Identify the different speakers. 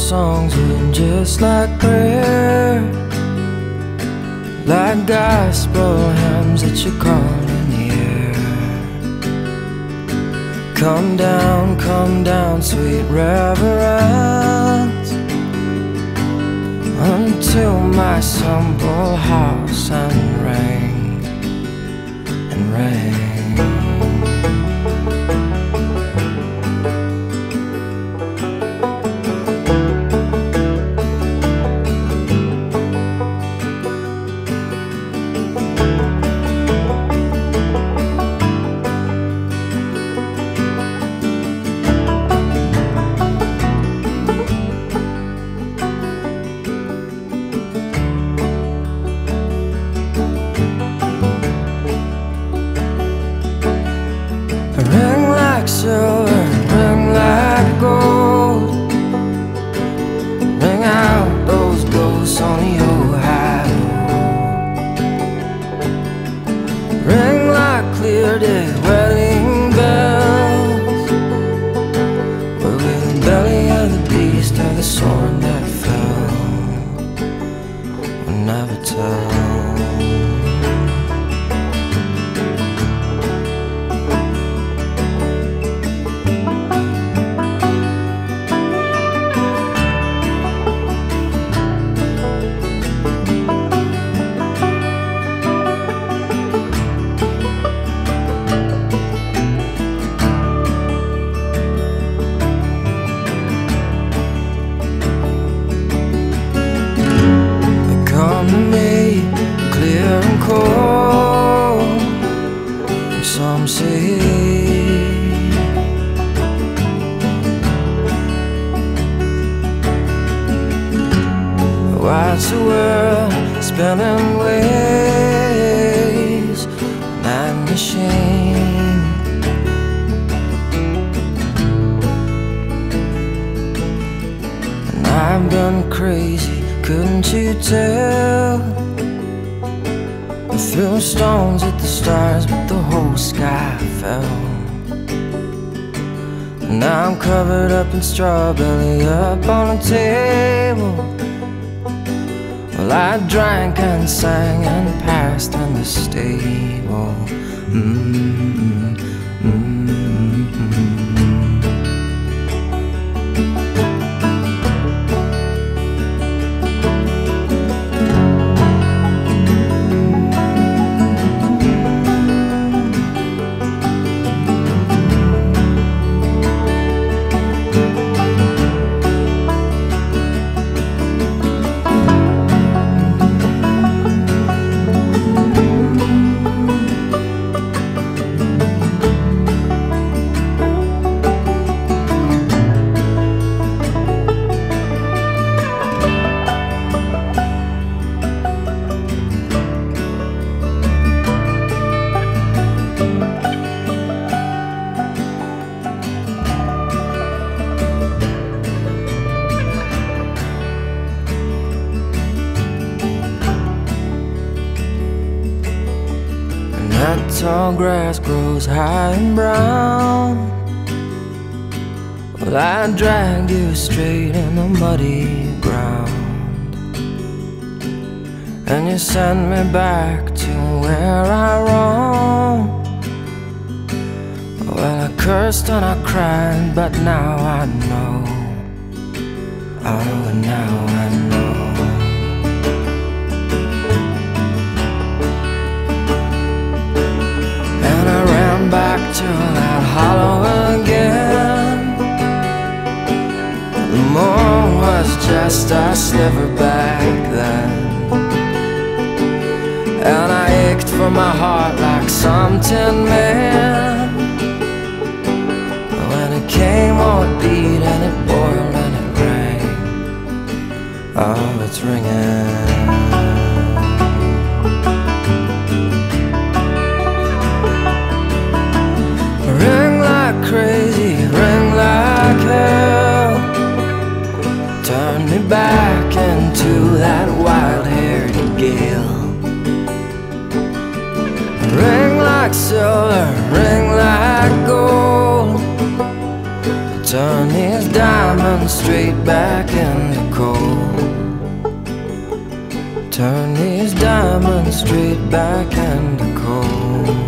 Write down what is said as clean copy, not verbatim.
Speaker 1: songs were just like prayer, like gospel hymns that you call in the air. Come down, sweet reverence, until my simple house and ring and ring. Ring like silver, ring like gold, ring out those ghosts on the old highroad. Ring like clear day wedding bells, but with the belly of the beast or the sword that fell, we'll never tell. Some say why's the world spinning ways, night machine? And I've been crazy, couldn't you tell? Threw stones at the stars, but the whole sky fell. And now I'm covered up in straw, belly up on a table. Well, I drank and sang and passed in the stable. That tall grass grows high and brown. Well, I dragged you straight in the muddy ground, and you sent me back to where I roamed. Well, I cursed and I cried, but now I know. Oh, now I know. Back to that hollow again. The moon was just a sliver back then, and I ached for my heart like some tin man. When it came, oh, it beat and it boiled and it rang. Oh, it's ringing. Crazy, ring like hell. Turn me back into that wild-haired gale. Ring like silver, ring like gold. Turn these diamonds diamonds straight back into coal. Turn these diamonds straight back into coal.